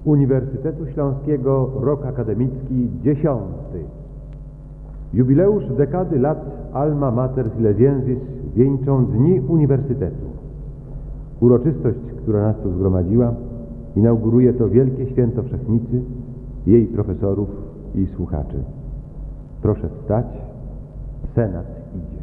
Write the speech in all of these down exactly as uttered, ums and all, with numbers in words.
Uniwersytetu Śląskiego rok akademicki dziesiąty. Jubileusz dekady lat Alma Mater Silesiensis wieńczą dni Uniwersytetu. Uroczystość, która nas tu zgromadziła, inauguruje to wielkie święto Wszechnicy, jej profesorów i słuchaczy. Proszę wstać, Senat idzie.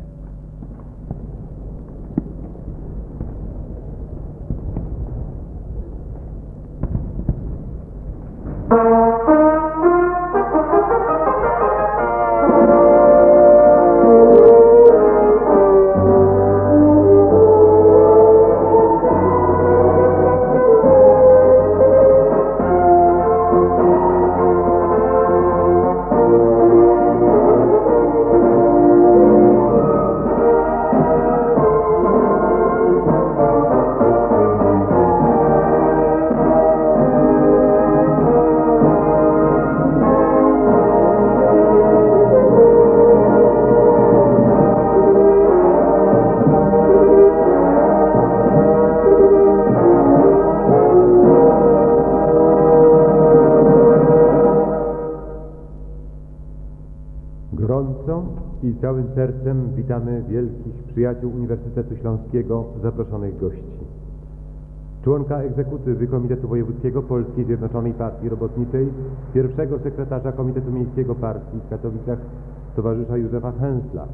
Gorąco i całym sercem witamy wielkich przyjaciół Uniwersytetu Śląskiego, zaproszonych gości. Członka egzekutywy Komitetu Wojewódzkiego Polskiej Zjednoczonej Partii Robotniczej, pierwszego sekretarza Komitetu Miejskiego Partii w Katowicach, towarzysza Józefa Hensla,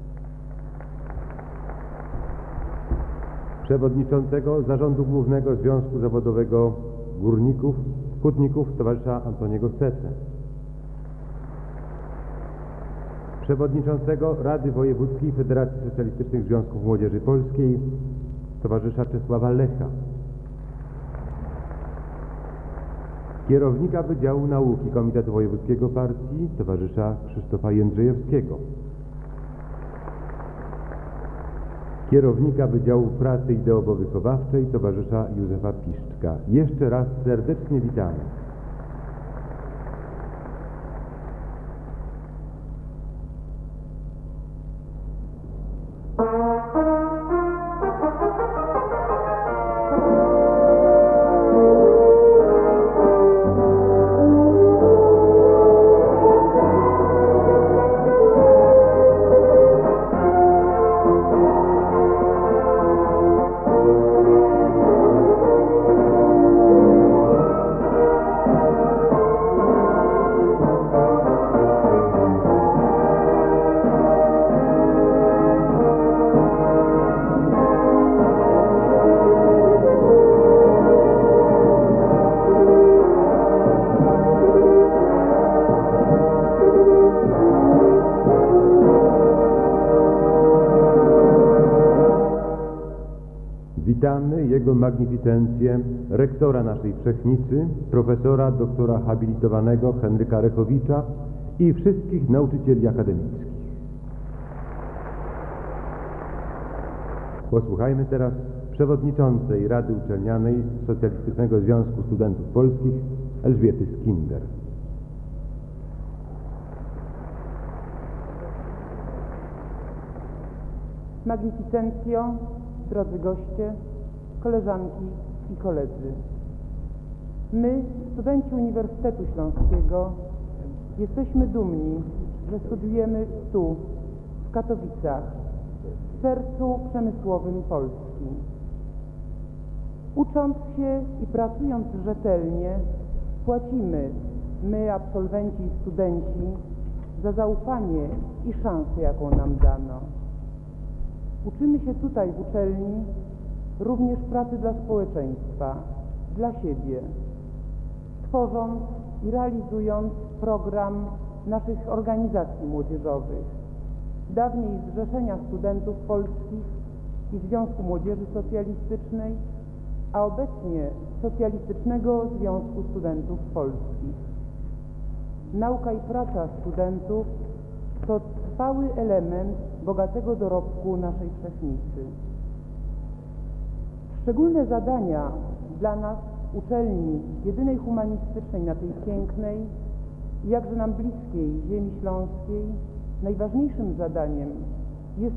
przewodniczącego Zarządu Głównego Związku Zawodowego Górników, Hutników, towarzysza Antoniego Stece, przewodniczącego Rady Wojewódzkiej Federacji Socjalistycznych Związków Młodzieży Polskiej, towarzysza Czesława Lecha, kierownika Wydziału Nauki Komitetu Wojewódzkiego Partii, towarzysza Krzysztofa Jędrzejewskiego, kierownika Wydziału Pracy Ideowo-Wychowawczej, towarzysza Józefa Piszczka. Jeszcze raz serdecznie witamy. Witamy Jego Magnificencję, rektora naszej Wszechnicy, profesora doktora habilitowanego Henryka Rechowicza i wszystkich nauczycieli akademickich. Posłuchajmy teraz przewodniczącej Rady Uczelnianej Socjalistycznego Związku Studentów Polskich Elżbiety Skinder. Magnificencjo, drodzy goście, koleżanki i koledzy. My, studenci Uniwersytetu Śląskiego, jesteśmy dumni, że studiujemy tu, w Katowicach, w sercu przemysłowym Polski. Ucząc się i pracując rzetelnie, płacimy, my, absolwenci i studenci, za zaufanie i szansę, jaką nam dano. Uczymy się tutaj w uczelni również pracy dla społeczeństwa, dla siebie, tworząc i realizując program naszych organizacji młodzieżowych, dawniej Zrzeszenia Studentów Polskich i Związku Młodzieży Socjalistycznej, a obecnie Socjalistycznego Związku Studentów Polskich. Nauka i praca studentów to trwały element bogatego dorobku naszej Wszechnicy. Szczególne zadania dla nas, uczelni jedynej humanistycznej na tej pięknej i jakże nam bliskiej ziemi śląskiej, najważniejszym zadaniem jest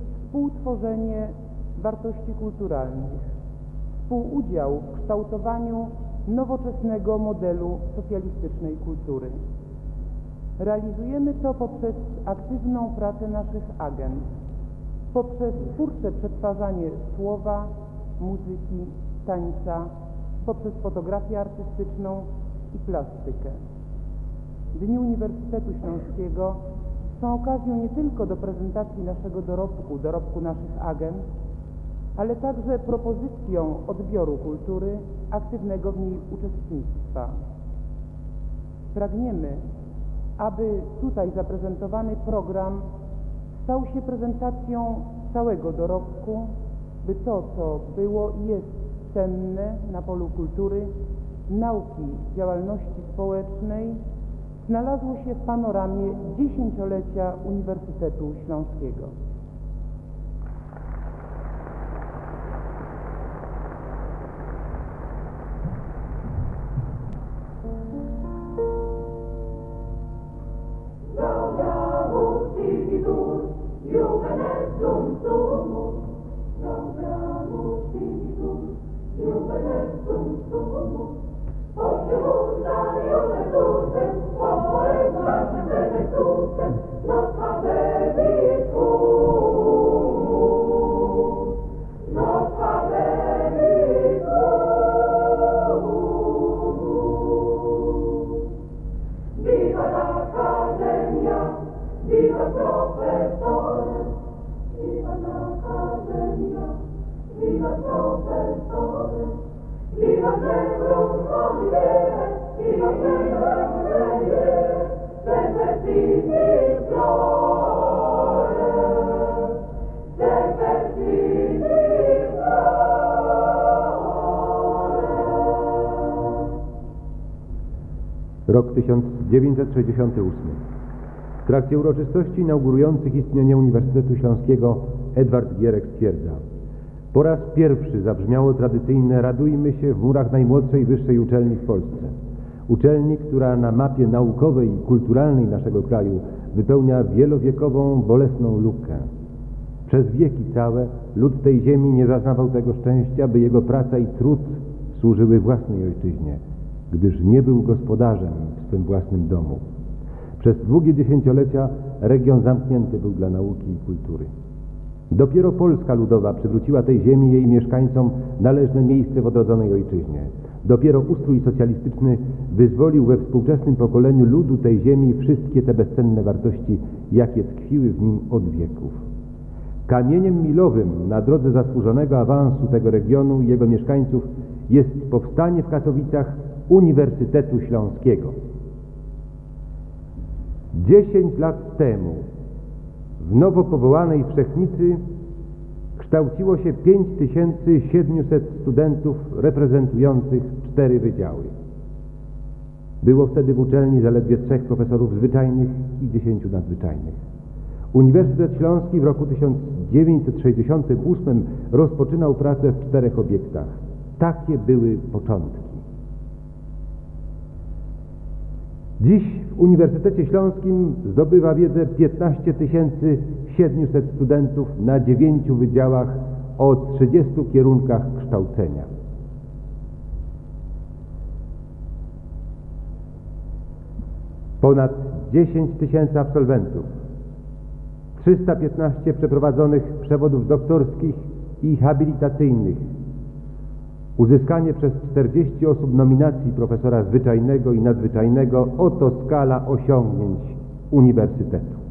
współtworzenie wartości kulturalnych, współudział w kształtowaniu nowoczesnego modelu socjalistycznej kultury. Realizujemy to poprzez aktywną pracę naszych agent, poprzez twórcze przetwarzanie słowa, muzyki, tańca, poprzez fotografię artystyczną i plastykę. Dni Uniwersytetu Śląskiego są okazją nie tylko do prezentacji naszego dorobku, dorobku naszych agent, ale także propozycją odbioru kultury, aktywnego w niej uczestnictwa. Pragniemy, aby tutaj zaprezentowany program stał się prezentacją całego dorobku, by to, co było i jest cenne na polu kultury, nauki, działalności społecznej, znalazło się w panoramie dziesięciolecia Uniwersytetu Śląskiego. Rok tysiąc dziewięćset sześćdziesiąty ósmy. W trakcie uroczystości inaugurujących istnienie Uniwersytetu Śląskiego Edward Gierek stwierdza: po raz pierwszy zabrzmiało tradycyjne radujmy się w murach najmłodszej wyższej uczelni w Polsce. Uczelni, która na mapie naukowej i kulturalnej naszego kraju wypełnia wielowiekową, bolesną lukę. Przez wieki całe lud tej ziemi nie zaznawał tego szczęścia, by jego praca i trud służyły własnej ojczyźnie, gdyż nie był gospodarzem w swym własnym domu. Przez długie dziesięciolecia region zamknięty był dla nauki i kultury. Dopiero Polska Ludowa przywróciła tej ziemi i jej mieszkańcom należne miejsce w odrodzonej ojczyźnie. Dopiero ustrój socjalistyczny wyzwolił we współczesnym pokoleniu ludu tej ziemi wszystkie te bezcenne wartości, jakie tkwiły w nim od wieków. Kamieniem milowym na drodze zasłużonego awansu tego regionu i jego mieszkańców jest powstanie w Katowicach Uniwersytetu Śląskiego. Dziesięć lat temu w nowo powołanej Wszechnicy kształciło się pięć tysięcy siedmiuset studentów reprezentujących cztery wydziały. Było wtedy w uczelni zaledwie trzech profesorów zwyczajnych i dziesięciu nadzwyczajnych. Uniwersytet Śląski w roku tysiąc dziewięćset sześćdziesiątym ósmym rozpoczynał pracę w czterech obiektach. Takie były początki. Dziś w Uniwersytecie Śląskim zdobywa wiedzę piętnaście tysięcy siedmiuset studentów na dziewięciu wydziałach o trzydziestu kierunkach kształcenia. Ponad dziesięć tysięcy absolwentów, trzysta piętnaście przeprowadzonych przewodów doktorskich i habilitacyjnych, uzyskanie przez czterdzieści osób nominacji profesora zwyczajnego i nadzwyczajnego – oto skala osiągnięć Uniwersytetu.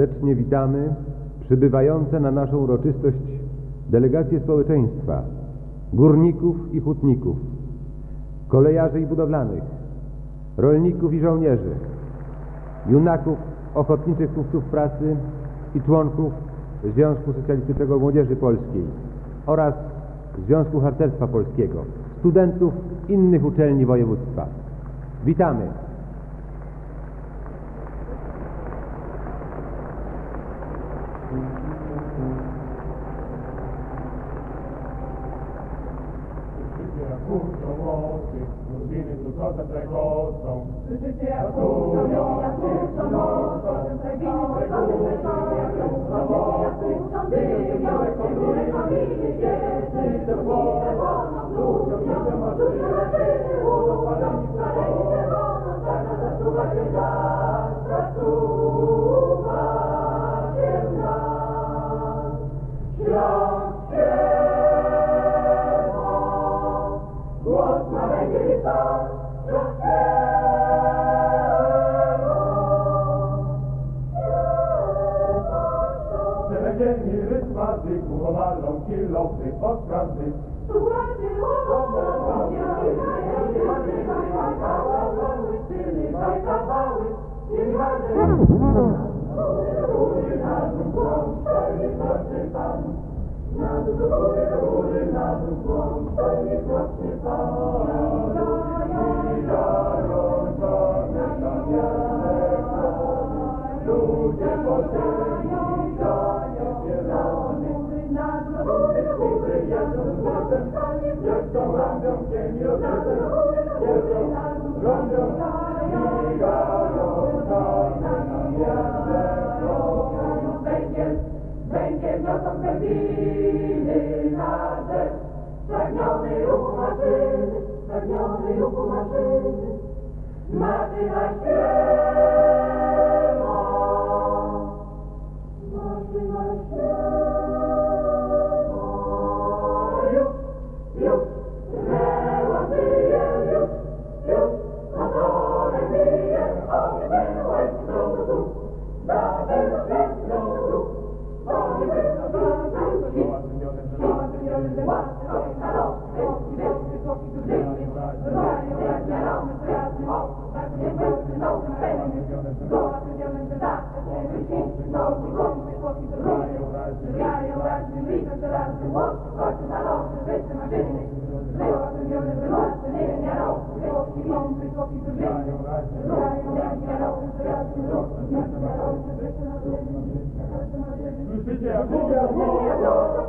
serdecznie witamy przybywające na naszą uroczystość delegacje społeczeństwa, górników i hutników, kolejarzy i budowlanych, rolników i żołnierzy, junaków ochotniczych kupców pracy i członków Związku Socjalistycznego Młodzieży Polskiej oraz Związku Harcerstwa Polskiego, studentów innych uczelni województwa. Witamy! Kurczą mocy, turbiny tylko za prekocą. Życie jak kurczą mocy, kurczą nocą, turbiny tylko za prekocą. Jak kurczą dymią, które familie dzieci, to wodę wolną ludziom, duże maszyny łudą, paleni czerwoną, tak zasuwa się nas, zasuwa się nas. Śląsk głos ma będzie lista, Przelegeni rytmazy, kuchowalą kilofy od prawdy. słuchajcie, łomą, ja i kawały, syny, kawały, i razem góry na dół, głąb, stoi proszy Pan. Na dół, do góry, do góry, na dół, głąb, stoi proszy Pan. Ludzie podzieli, dają zielony. Na dół, do góry, do góry, Jadą z głosem, jadą randą, cień rozetem. Jadą randą, migają, węgiel, węgiel niosą węginy na rzecz. Spragniony ruchu maszyny, spragniony ruchu maszyny, maszyna śpiewa, maszyna śpiewa. Już, już, zreła żyje, już, już, motorem bije, ogień łęczną do dół, za wielu świetną dróg, to nie było wielu Życie jak kurczą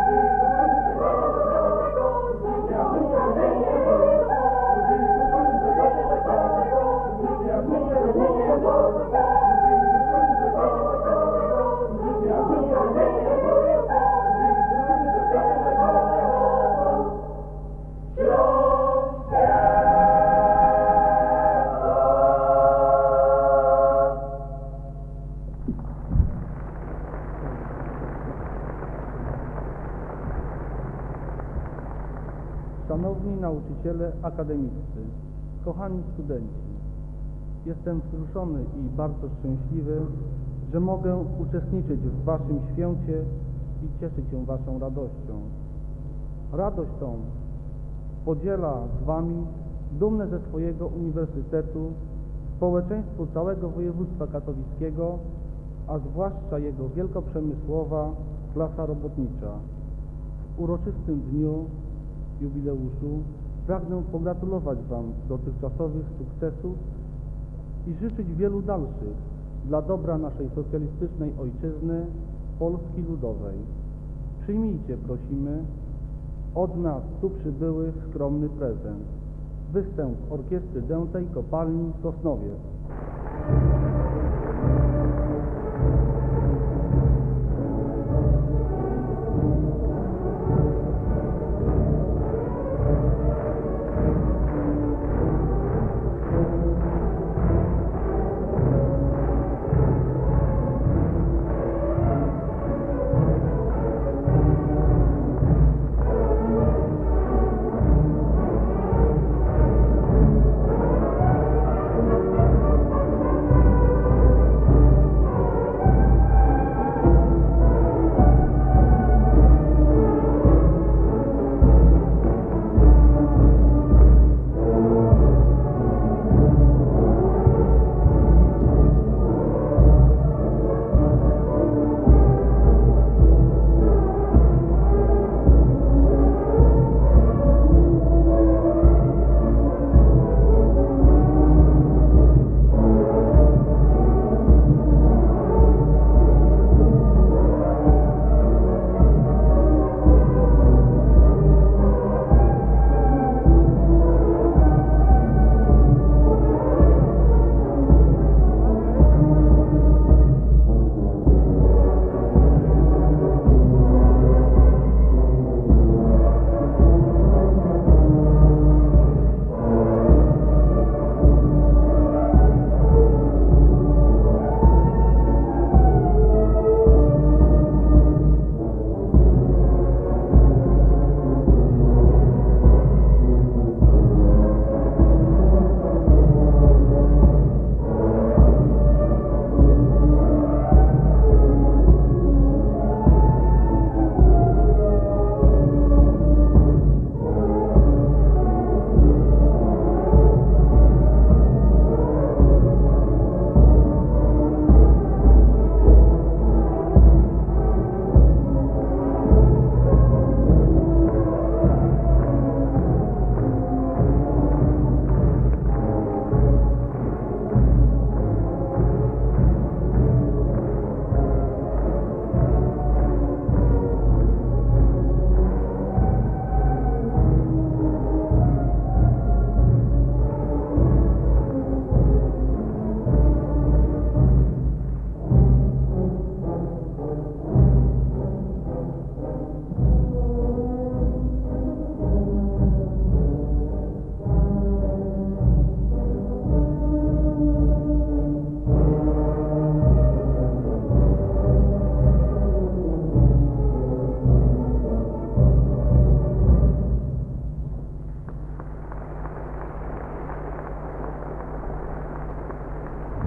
Szanowni nauczyciele akademiccy, kochani studenci, jestem wzruszony i bardzo szczęśliwy, że mogę uczestniczyć w Waszym święcie i cieszyć się Waszą radością. Radość tą podziela z Wami dumne ze swojego uniwersytetu społeczeństwo całego województwa katowickiego, a zwłaszcza jego wielkoprzemysłowa klasa robotnicza. W uroczystym dniu jubileuszu pragnę pogratulować Wam dotychczasowych sukcesów i życzyć wielu dalszych dla dobra naszej socjalistycznej ojczyzny, Polski Ludowej. Przyjmijcie, prosimy, od nas tu przybyłych skromny prezent. Występ Orkiestry Dętej Kopalni Sosnowiec.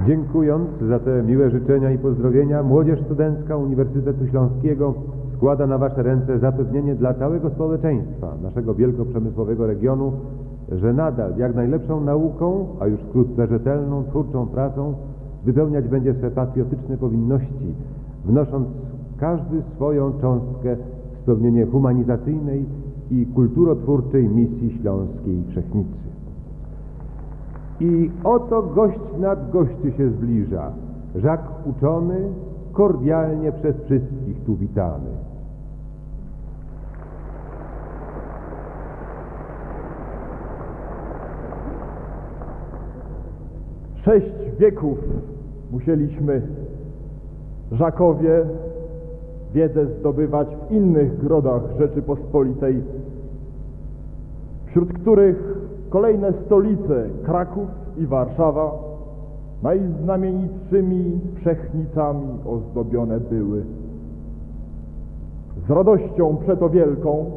Dziękując za te miłe życzenia i pozdrowienia, Młodzież Studencka Uniwersytetu Śląskiego składa na Wasze ręce zapewnienie dla całego społeczeństwa naszego wielkoprzemysłowego regionu, że nadal jak najlepszą nauką, a już wkrótce rzetelną, twórczą pracą wypełniać będzie swe patriotyczne powinności, wnosząc każdy swoją cząstkę w spełnienie humanizacyjnej i kulturotwórczej misji śląskiej Wszechnicy. I oto gość nad gości się zbliża, żak uczony, kordialnie przez wszystkich tu witany. Sześć wieków musieliśmy, Żakowie, wiedzę zdobywać w innych grodach Rzeczypospolitej, wśród których kolejne stolice, Kraków i Warszawa, najznamienitszymi Wszechnicami ozdobione były. Z radością przeto wielką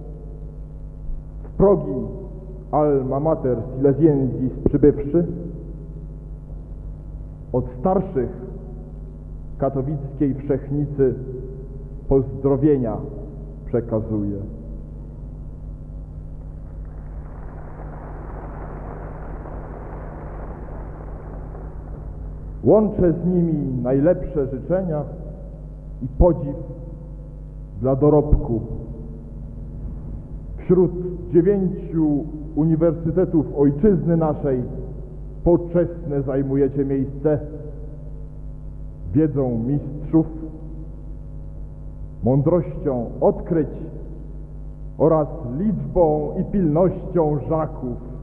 w progi Alma Mater Silesiensis przybywszy, od starszych katowickiej Wszechnicy pozdrowienia przekazuję. Łączę z nimi najlepsze życzenia i podziw dla dorobku. Wśród dziewięciu uniwersytetów ojczyzny naszej poczesne zajmujecie miejsce, wiedzą mistrzów, mądrością odkryć oraz liczbą i pilnością żaków.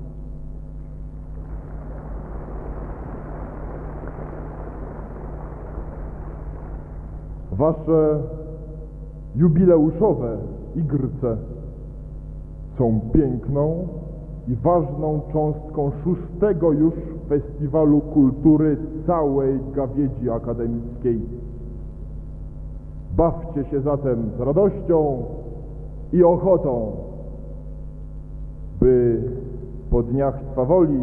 Wasze jubileuszowe igrce są piękną i ważną cząstką szóstego już Festiwalu Kultury całej gawiedzi akademickiej. Bawcie się zatem z radością i ochotą, by po dniach swawoli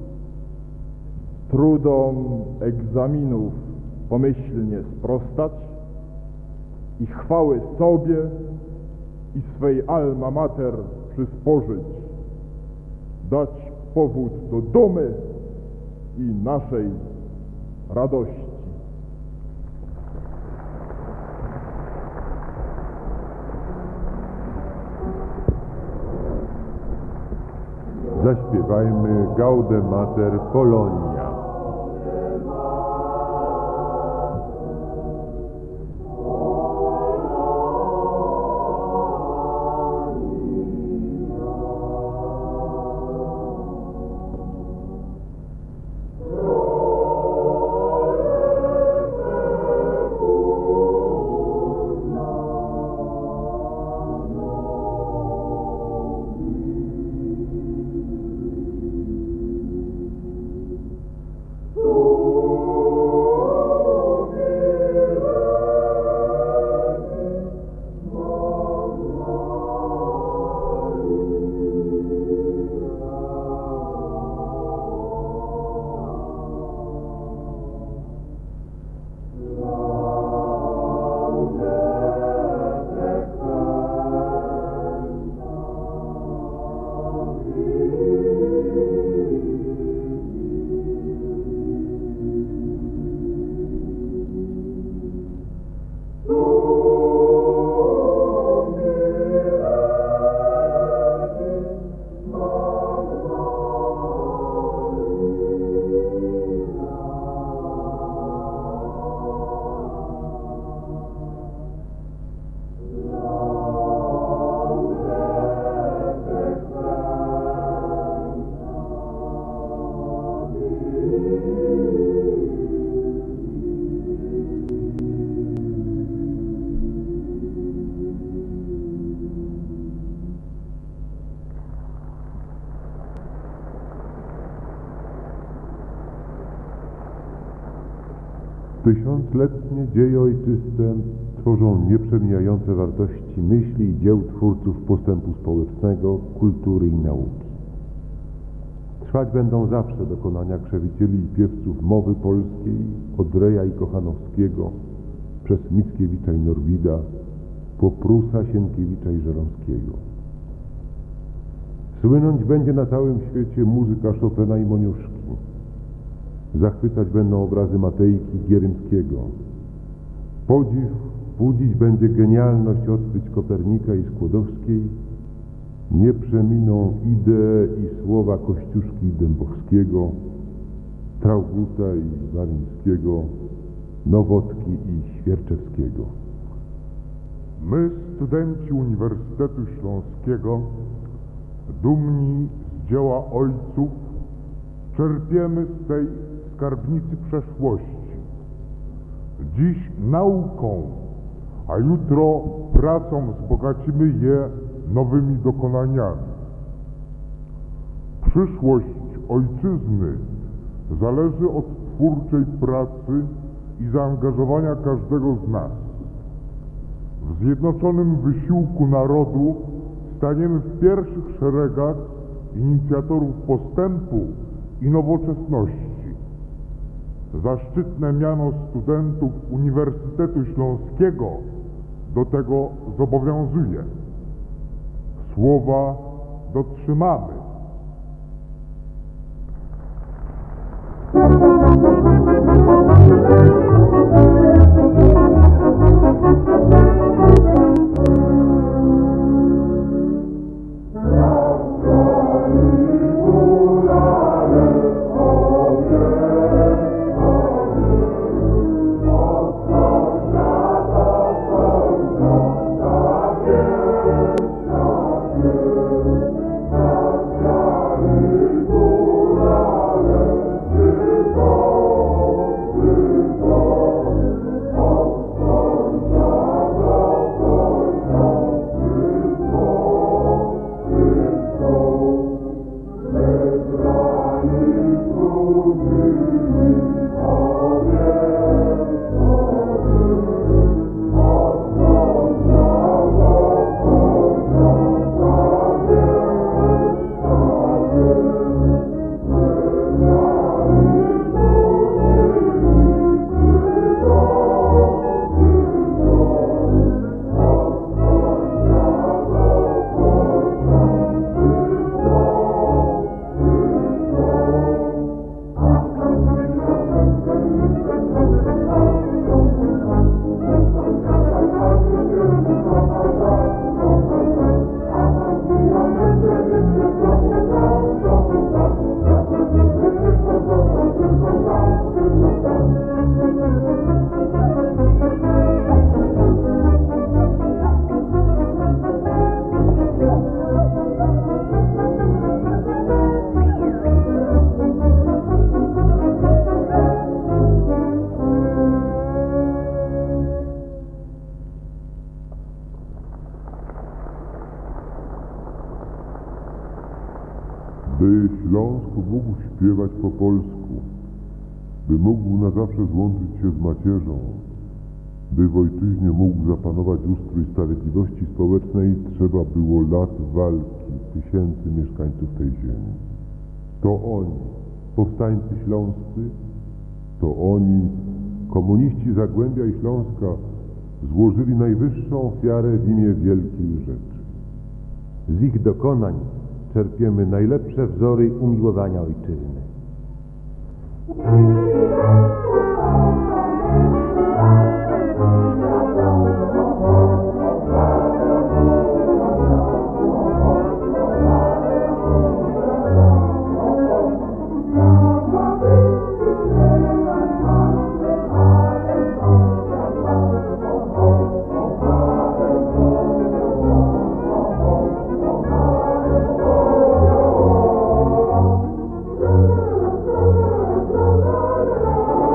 trudom egzaminów pomyślnie sprostać i chwały sobie i swej alma mater przysporzyć, dać powód do dumy i naszej radości. Zaśpiewajmy Gaude Mater Polonia. Tysiącletnie dzieje ojczyste tworzą nieprzemijające wartości myśli i dzieł twórców postępu społecznego, kultury i nauki. Trwać będą zawsze dokonania krzewicieli i piewców mowy polskiej od Reja i Kochanowskiego przez Mickiewicza i Norwida po Prusa, Sienkiewicza i Żeromskiego. Słynąć będzie na całym świecie muzyka Chopina i Moniuszki. Zachwycać będą obrazy Matejki i Gierymskiego. Podziw budzić będzie genialność odkryć Kopernika i Skłodowskiej. Nie przeminą idee i słowa Kościuszki i Dębowskiego, Trauguta i Walińskiego, Nowotki i Świerczewskiego. My, studenci Uniwersytetu Śląskiego, dumni z dzieła ojców, czerpiemy z tej skarbnicy przeszłości. Dziś nauką, a jutro pracą wzbogacimy je nowymi dokonaniami. Przyszłość ojczyzny zależy od twórczej pracy i zaangażowania każdego z nas. W zjednoczonym wysiłku narodu staniemy w pierwszych szeregach inicjatorów postępu i nowoczesności. Zaszczytne miano studentów Uniwersytetu Śląskiego do tego zobowiązuje. Słowa dotrzymamy. By Śląsku mógł śpiewać po polsku, by mógł na zawsze złączyć się z macierzą, by w ojczyźnie mógł zapanować ustrój sprawiedliwości społecznej, trzeba było lat walki tysięcy mieszkańców tej ziemi. To oni, powstańcy śląscy, to oni, komuniści Zagłębia i Śląska, złożyli najwyższą ofiarę w imię wielkiej rzeczy. Z ich dokonań czerpiemy najlepsze wzory umiłowania ojczyzny. Thank you.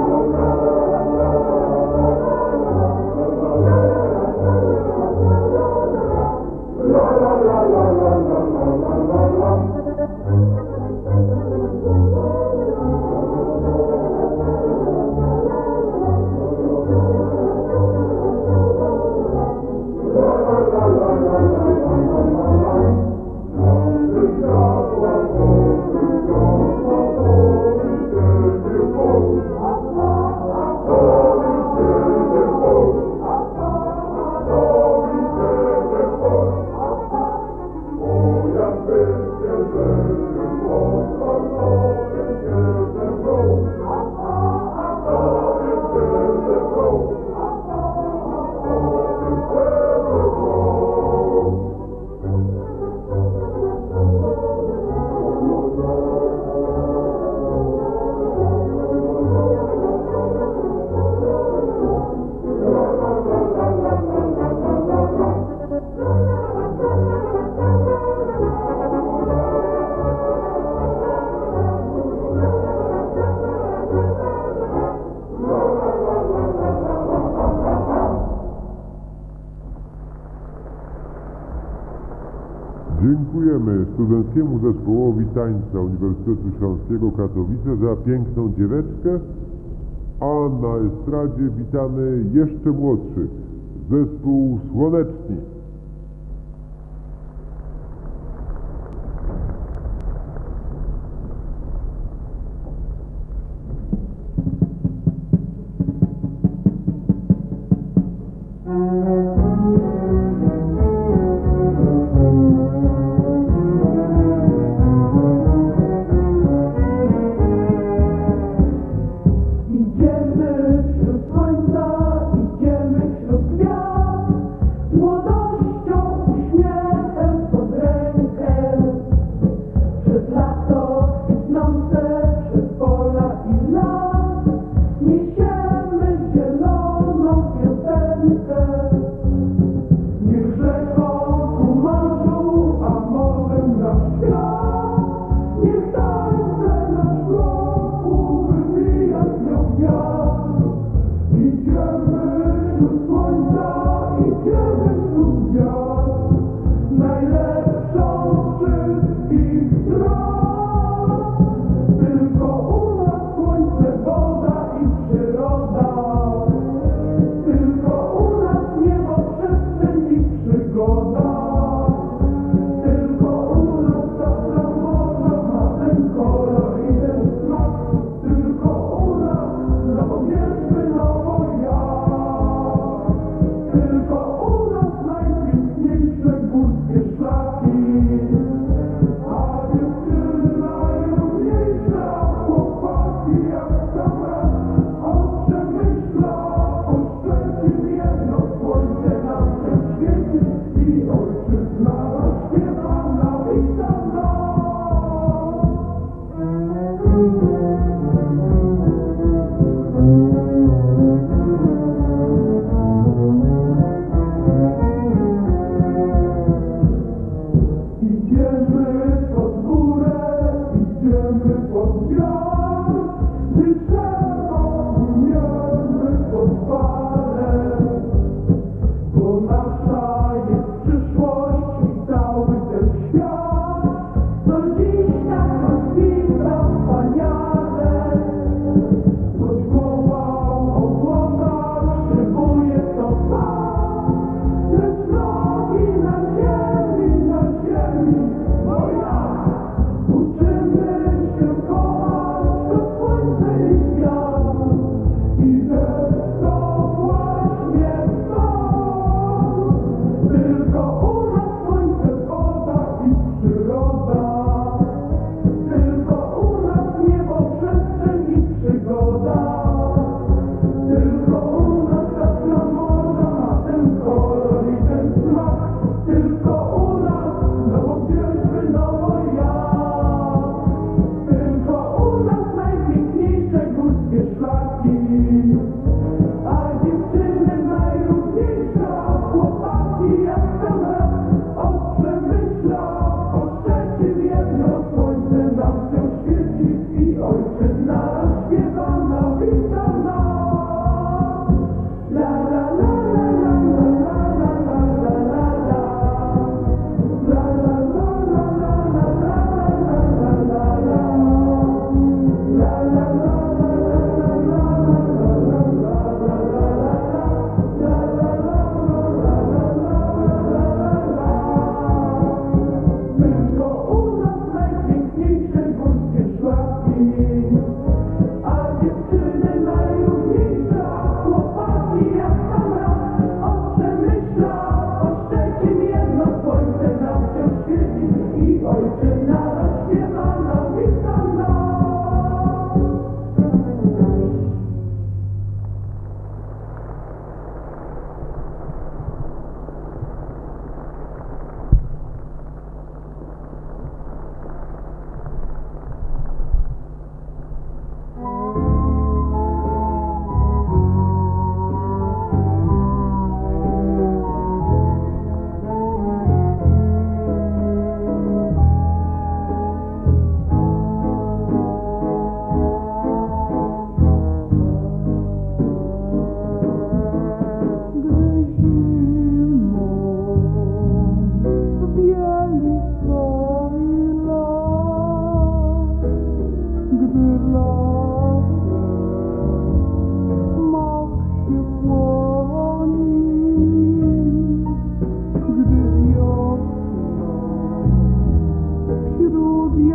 Dziękujemy Studenckiemu Zespołowi Tańca Uniwersytetu Śląskiego Katowice za piękną dzieweczkę, a na estradzie witamy jeszcze młodszych, zespół Słoneczni. Idziemy wśród słońca, idziemy wśród gwiazd, młodością, uśmiechem pod rękę. Przez lato kwitnące, przez pola i las, niesiemy zieloną piosenkę. Niech rzeką ku morzu, a morzem na świat, niech tańce nasz wokół wybija z nią wiatr. Idziemy wśród słońca, idziemy wśród gwiazd, najlepszą z wszystkich dróg. Tylko u nas słońce, woda i przyroda, tylko u nas niebo, przestrzeń i przygoda. Tylko u nas ta morza ma ten kolor i ten smak. Tylko u nas zapomnieliśmy nowo jak. Tylko u nas najpiękniejsze górskie szlaki, a dziewczyny najrówniejsze, a chłopaki jak sam raz. Od Przemyśla po Szczecin jedno słońce nam się świeci i ojczyzna rozśpiewana wita nas. Idziemy pod górę, idziemy pod wiatr, gdy trzeba płyniemy pod falę. Bo nasza jest przyszłość i cały ten świat, co dziś tak rozkwita wspaniale. Choć głowa o głowach szybuje to fakt, lecz nogi na ziemi, na ziemi, bo jak? Uczymy się kochać to słońce i wiatr, i deszcz to właśnie to. Tylko u nas słońce, woda i przyroda, tylko u nas niebo, przestrzeń i przygoda. Tylko u nas ta morza ma ten kolor i ten smak. Tylko u nas nowo piękny, nowo jak. Tylko u nas najpiękniejsze górskie szlaki, a dziewczyny najrówniejsze, a chłopaki jak sam raz. Od Przemyśla po Szczecin jedno słońce nam się świeci i ojczyzna rozśpiewana wita nas. La la la la la la la la la la la. La la la la la la la la la la la. La la la la la la la la la la. Tylko u nas najpiękniejsze górskie szlaki, a dziewczyny najrówniejsze, a chłopaki jak sam raz. Od Przemyśla po Szczecin jedno słońce nam się świeci i ojczyzna rozśpiewana wita nas.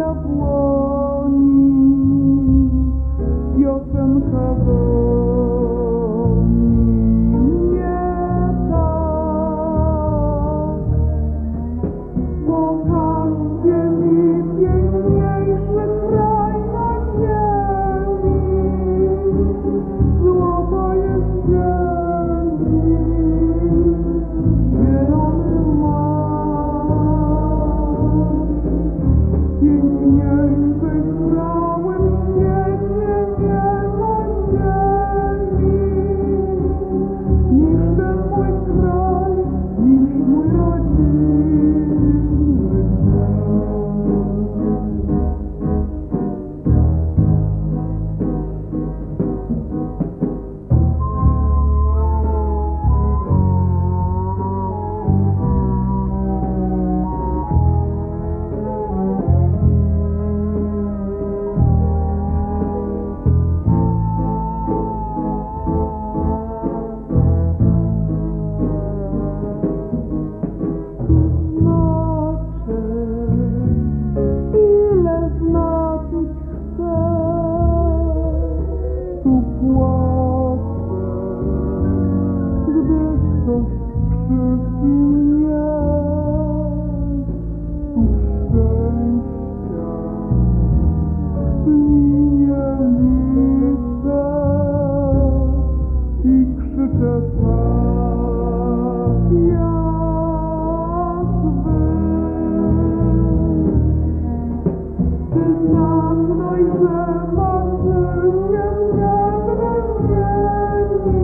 jabłoni, piosenka woni, nie tak. Pokażcie mi piękniejszy kraj na ziemi, złota jesieni, zielony mar. Piękniejszej w całym świecie nie ma ziemi, niż ten mój kraj, niż mój rodzinny znaczy, ile znaczyć chcę, tu płaczę, gdy ktoś krzywdzi mnie, tu szczęścia linie liczę i krzyczę tak jak wy. Ty zagnoj, że marzy się srebrem ziemi,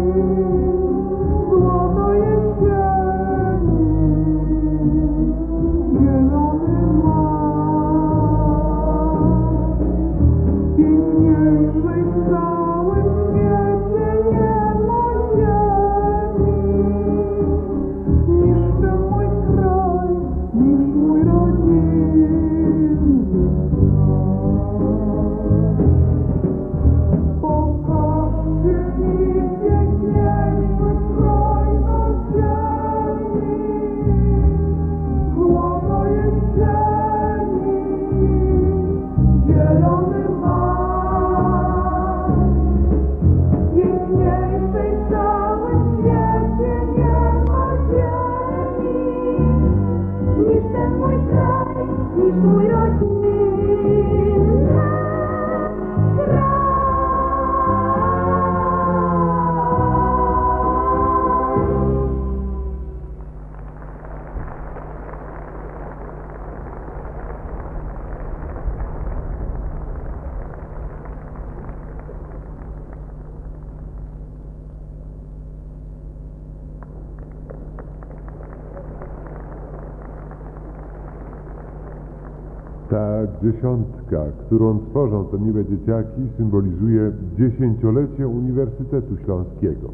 złoto jesieni, zielony mar. Piękniejszej w całym świecie nie ma ziemi, niż ten mój kraj, niż mój rodzinny kraj. Pokażcie mi piękniejszy kraj na ziemi, złoto jesieni, zielony mar. Piękniejszej w całym świecie nie ma ziemi, niż ten mój kraj, niż mój rodzinny kraj. Ta dziesiątka, którą tworzą te miłe dzieciaki, symbolizuje dziesięciolecie Uniwersytetu Śląskiego.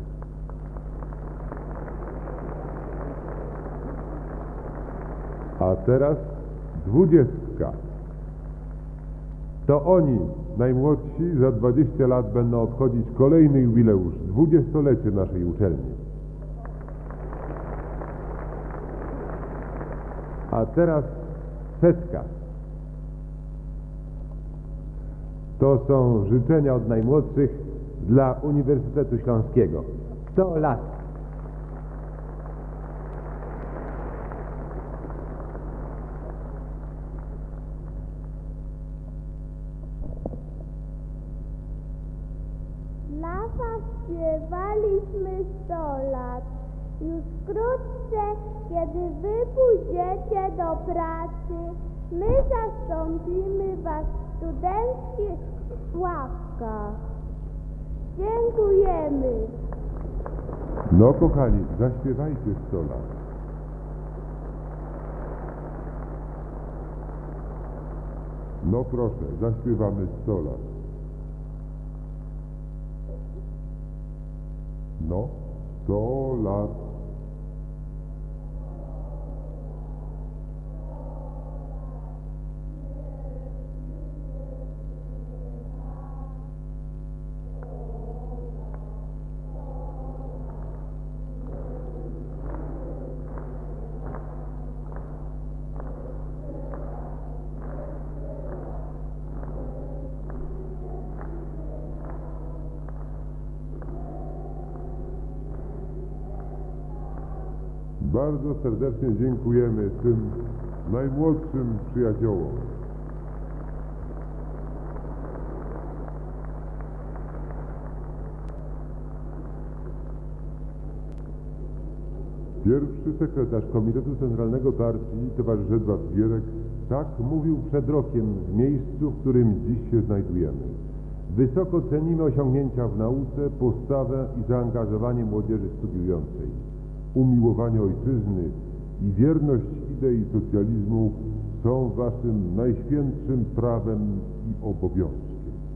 A teraz dwudziestka. To oni, najmłodsi, za dwadzieścia lat będą obchodzić kolejny jubileusz, dwudziestolecie naszej uczelni. A teraz setka. To są życzenia od najmłodszych dla Uniwersytetu Śląskiego. sto lat. Dla was śpiewaliśmy sto lat. Już wkrótce, kiedy wy pójdziecie do pracy, my zastąpimy was w studenckich ławkach. Dziękujemy. No kochani, zaśpiewajcie sto lat. No proszę, zaśpiewamy sto lat. No, sto lat. Bardzo serdecznie dziękujemy tym najmłodszym przyjaciołom. Pierwszy sekretarz Komitetu Centralnego Partii, towarzysz Edward Gierek, tak mówił przed rokiem w miejscu, w którym dziś się znajdujemy. Wysoko cenimy osiągnięcia w nauce, postawę i zaangażowanie młodzieży studiującej. Umiłowanie ojczyzny i wierność idei socjalizmu są waszym najświętszym prawem i obowiązkiem.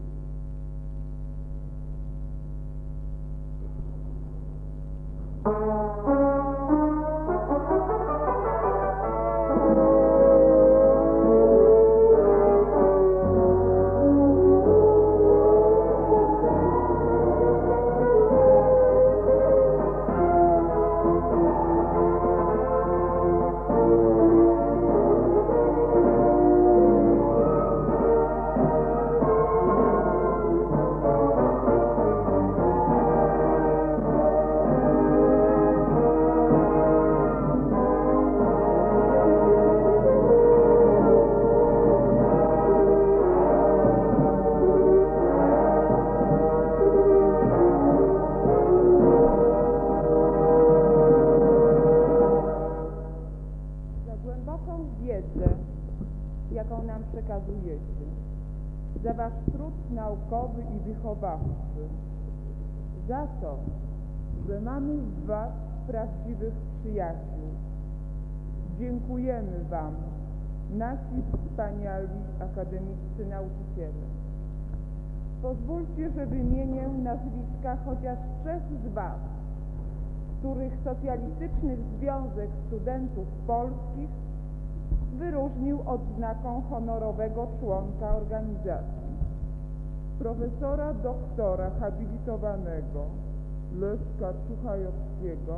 jaką nam przekazujecie, za wasz trud naukowy i wychowawczy, za to, że mamy w was prawdziwych przyjaciół. Dziękujemy wam, nasi wspaniali akademiccy nauczyciele. Pozwólcie, że wymienię nazwiska chociaż trzech z was, których Socjalistyczny Związek Studentów Polskich wyróżnił odznaką honorowego członka organizacji. Profesora doktora habilitowanego Leszka Czuchajowskiego,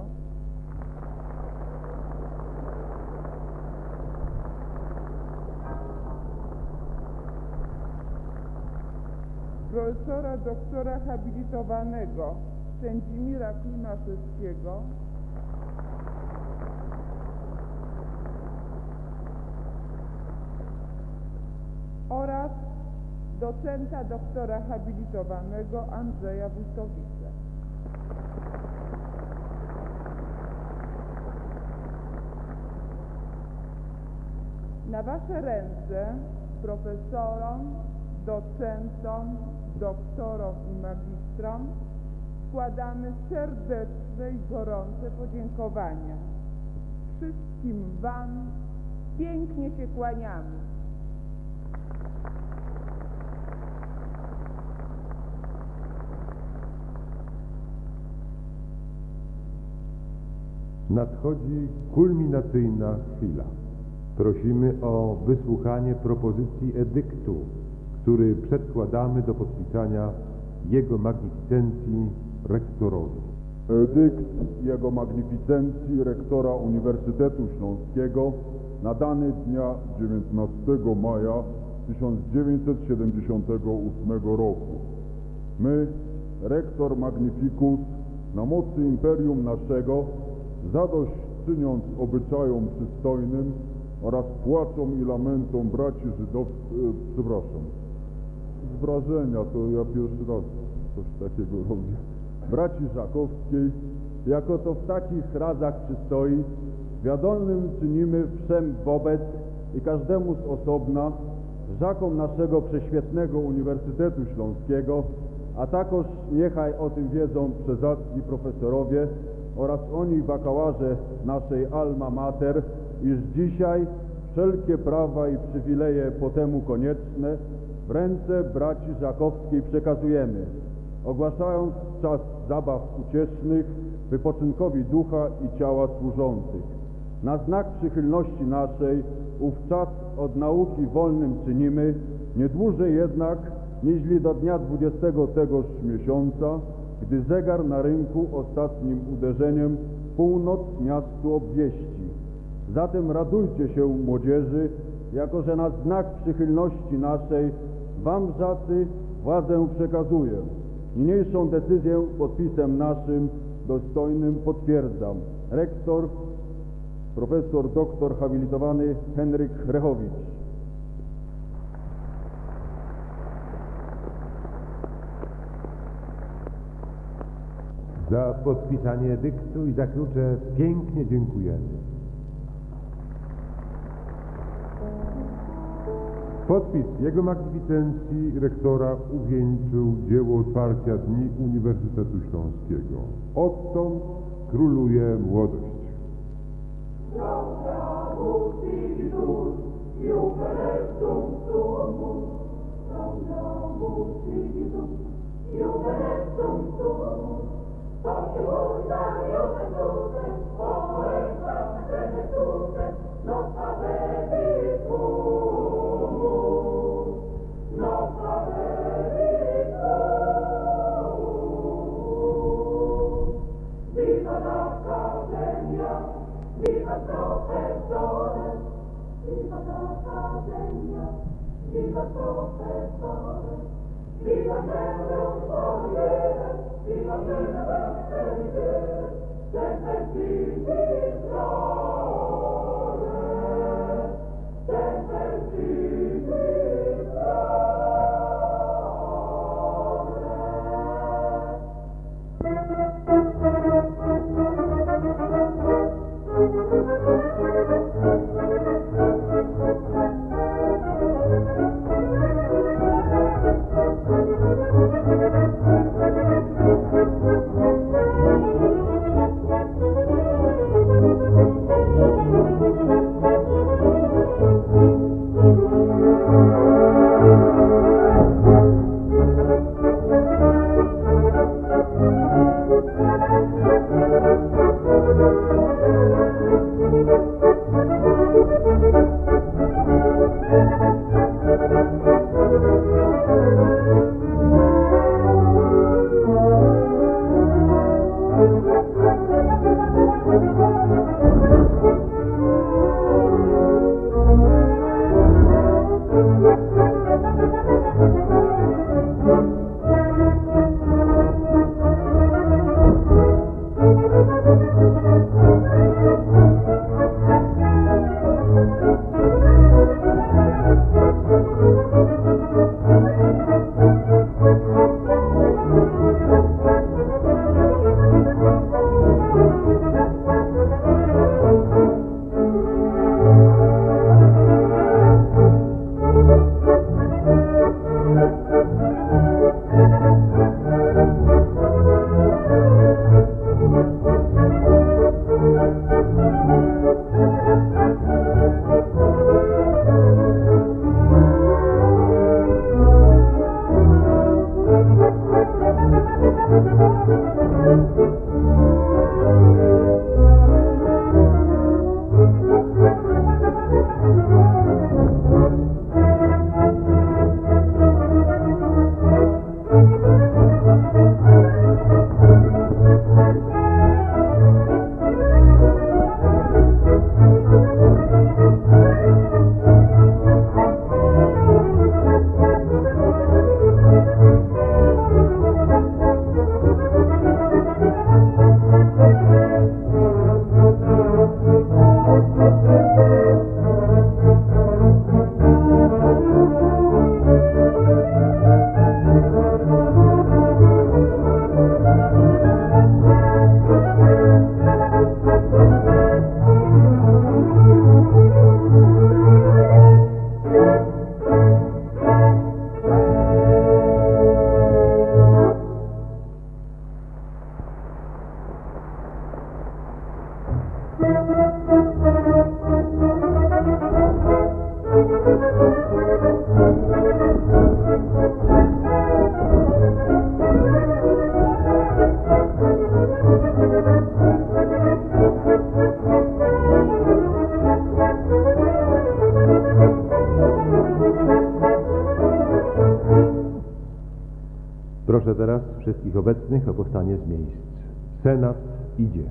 profesora doktora habilitowanego Sędzimira Klimaszewskiego, oraz docenta doktora habilitowanego Andrzeja Wójtowicza. Na wasze ręce profesorom, docentom, doktorom i magistrom składamy serdeczne i gorące podziękowania. Wszystkim wam pięknie się kłaniamy. Nadchodzi kulminacyjna chwila. Prosimy o wysłuchanie propozycji edyktu, który przedkładamy do podpisania Jego Magnificencji Rektorowi. Edykt Jego Magnificencji Rektora Uniwersytetu Śląskiego nadany dnia dziewiętnastego maja tysiąc dziewięćset siedemdziesiątego ósmego roku. My, Rektor Magnificus, na mocy imperium naszego, zadość czyniąc obyczajom przystojnym oraz płaczom i lamentom braci żydowskich, e, przepraszam, z wrażenia to ja pierwszy raz coś takiego robię, braci żakowskiej, jako to w takich razach przystoi, wiadomym czynimy wszem wobec i każdemu z osobna, żakom naszego prześwietnego Uniwersytetu Śląskiego, a takoż niechaj o tym wiedzą przezacni profesorowie oraz oni bakałaże naszej alma mater, iż dzisiaj wszelkie prawa i przywileje po temu konieczne w ręce braci żakowskiej przekazujemy, ogłaszając czas zabaw uciesznych wypoczynkowi ducha i ciała służących. Na znak przychylności naszej ów czas od nauki wolnym czynimy, nie dłużej jednak niźli do dnia dwudziestego tegoż miesiąca, gdy zegar na rynku ostatnim uderzeniem północ miastu obwieści. Zatem radujcie się, młodzieży, jako że na znak przychylności naszej wam, żacy, władzę przekazuję. Niniejszą decyzję podpisem naszym dostojnym potwierdzam. Rektor profesor doktor habilitowany Henryk Rechowicz. Za podpisanie dyktu i za klucze pięknie dziękujemy. Podpis Jego Magnificencji rektora uwieńczył dzieło otwarcia Dni Uniwersytetu Śląskiego. Odtąd króluje młodość. Viva professore, viva l'accademia, viva professore, viva l'Europa, viva l'Europa, sempre si migliore, sempre si Proszę teraz wszystkich obecnych o powstanie z miejsc. Senat idzie.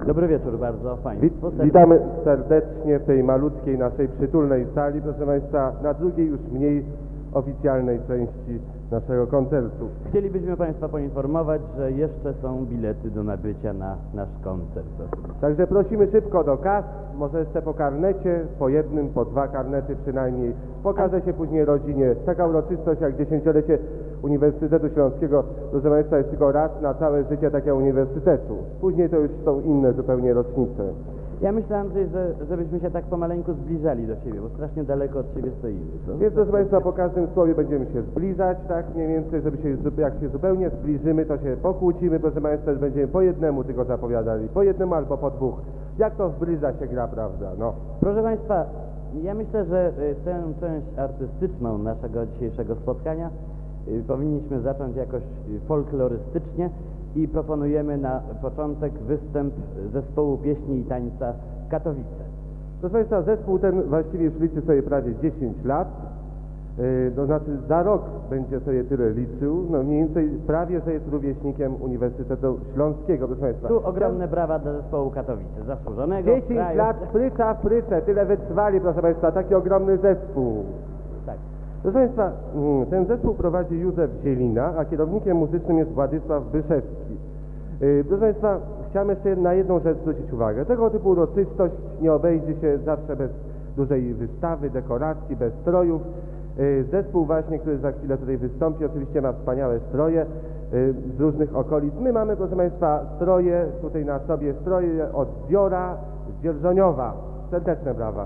Dobry wieczór bardzo Państwu. Wit- Witamy serdecznie w tej malutkiej naszej przytulnej sali, proszę Państwa, na drugiej już mniej oficjalnej części naszego koncertu. Chcielibyśmy Państwa poinformować, że jeszcze są bilety do nabycia na nasz koncert. Także prosimy szybko do kas, może jeszcze po karnecie, po jednym, po dwa karnety przynajmniej. Pokaże się później rodzinie. Taka uroczystość jak dziesięciolecie Uniwersytetu Śląskiego, proszę Państwa, jest tylko raz na całe życie takiego uniwersytetu. Później to już są inne zupełnie rocznice. Ja myślę, Andrzej, że żebyśmy się tak pomaleńku zbliżali do siebie, bo strasznie daleko od siebie stoimy. Co? Więc proszę Państwa, po każdym słowie będziemy się zbliżać, tak mniej więcej, żeby się, jak się zupełnie zbliżymy, to się pokłócimy, proszę Państwa, że będziemy po jednemu tylko zapowiadali, po jednemu albo po dwóch. Jak to w bryza się gra, prawda? No. Proszę Państwa, ja myślę, że y, tę część artystyczną naszego dzisiejszego spotkania y, powinniśmy zacząć jakoś y, folklorystycznie i proponujemy na początek występ zespołu pieśni i tańca Katowice. Proszę Państwa, zespół ten właściwie już liczy sobie prawie dziesięć lat, yy, to znaczy za rok będzie sobie tyle liczył, no mniej więcej prawie, że jest rówieśnikiem Uniwersytetu Śląskiego, proszę Państwa. Tu ogromne brawa dla zespołu Katowice, zasłużonego dziesięć kraju. lat, pryca, pryce, tyle wytrwali, proszę Państwa, taki ogromny zespół. Tak. Proszę Państwa, ten zespół prowadzi Józef Zielina, a kierownikiem muzycznym jest Władysław Byszewski. Yy, proszę Państwa, chciałem jeszcze na jedną rzecz zwrócić uwagę. Tego typu uroczystość nie obejdzie się zawsze bez dużej wystawy, dekoracji, bez strojów. Yy, zespół właśnie, który za chwilę tutaj wystąpi, oczywiście ma wspaniałe stroje yy, z różnych okolic. My mamy, proszę Państwa, stroje, tutaj na sobie stroje od Zbiora z Dzierżoniowa. Serdeczne brawa.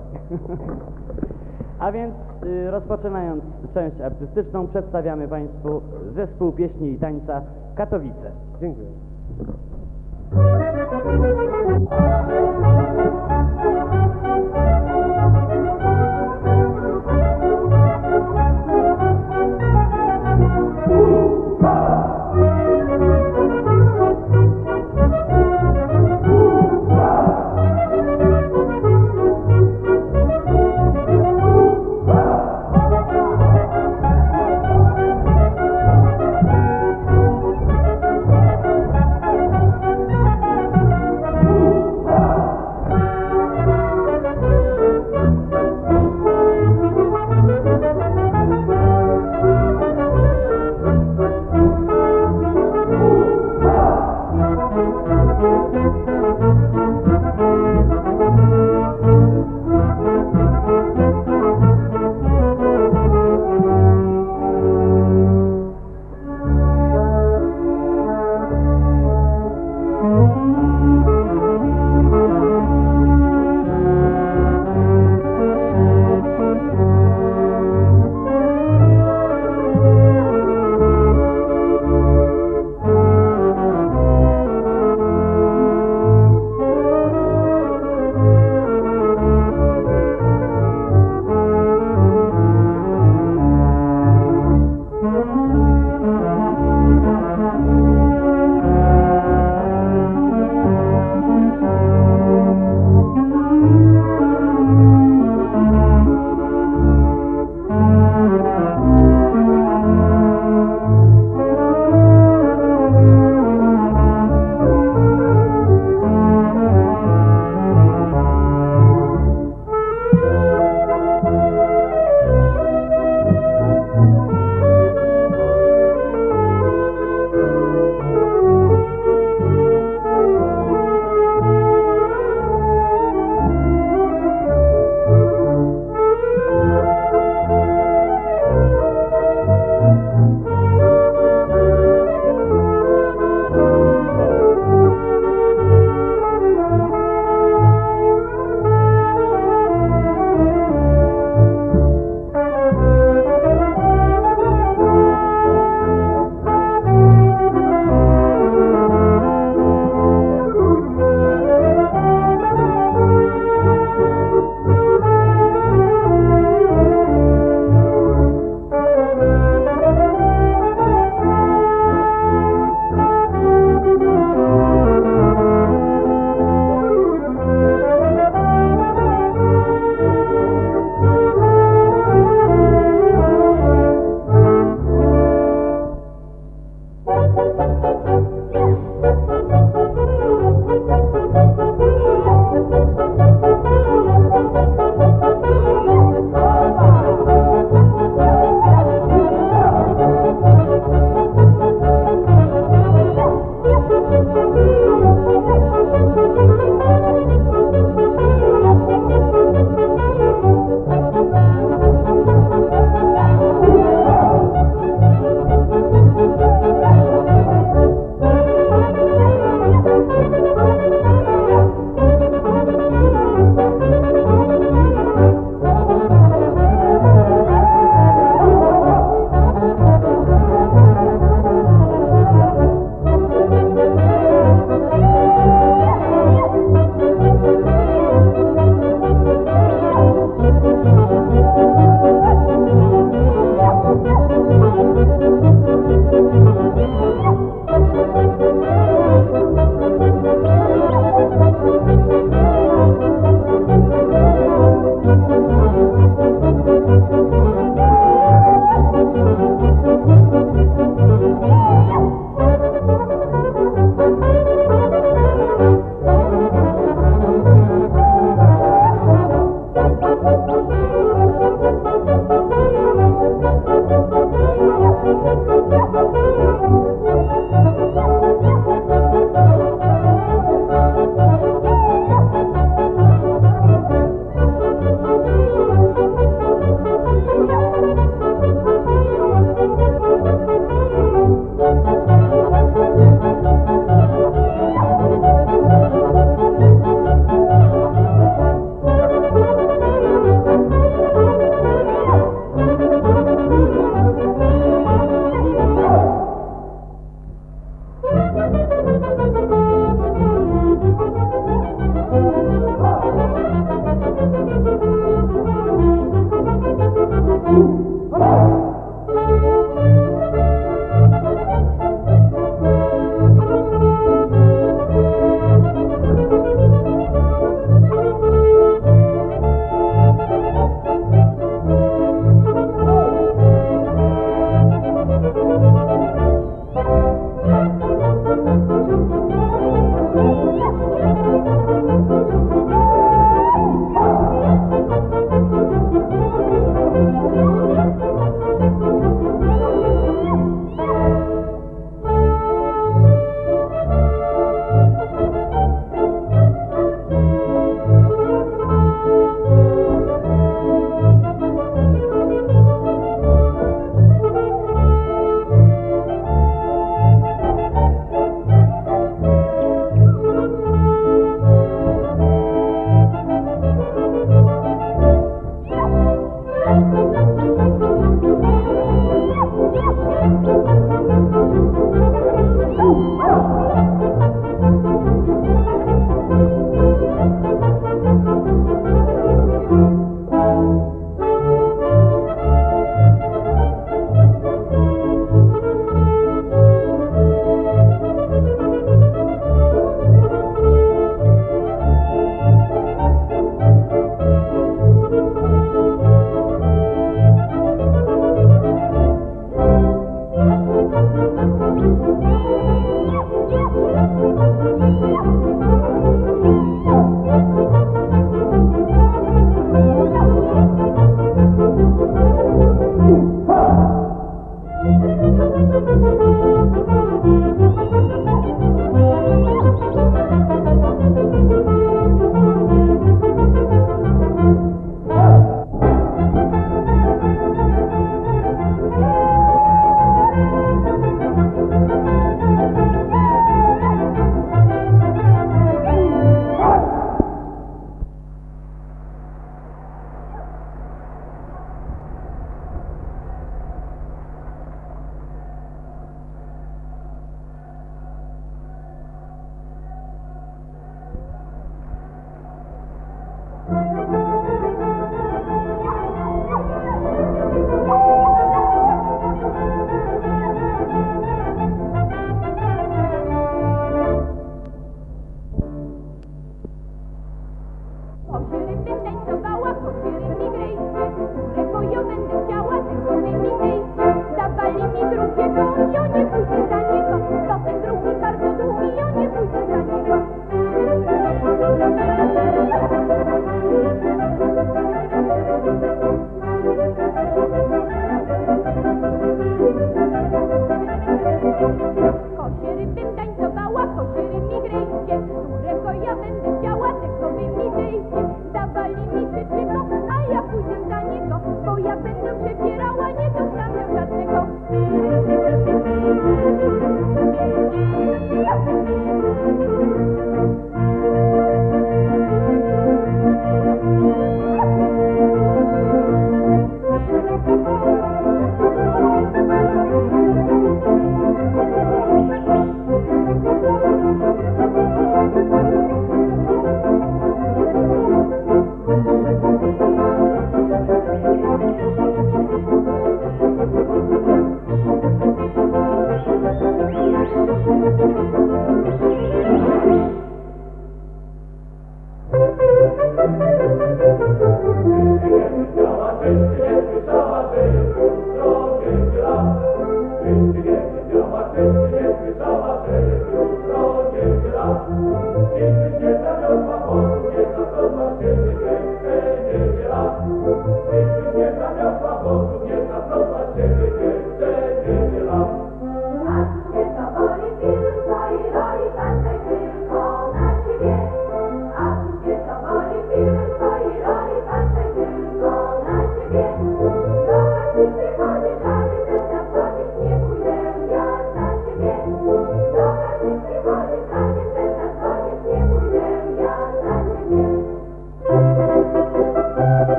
A więc y, rozpoczynając część artystyczną, przedstawiamy Państwu zespół pieśni i tańca Katowice. Dziękuję. Thank you. Kosiery bym tańcowała, kosiery mi grejcie, którego ja będę chciała, tylko wy mi dejcie. Dawali mi drugiego, ja nie pójdę za niego, to ten drugi bardzo długi, ja nie pójdę za niego. Kosiery bym tańcowała, kosiery mi grejcie, którego ja będę chciała, tylko wy mi dejcie.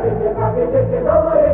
nie zawiedziecie do mojej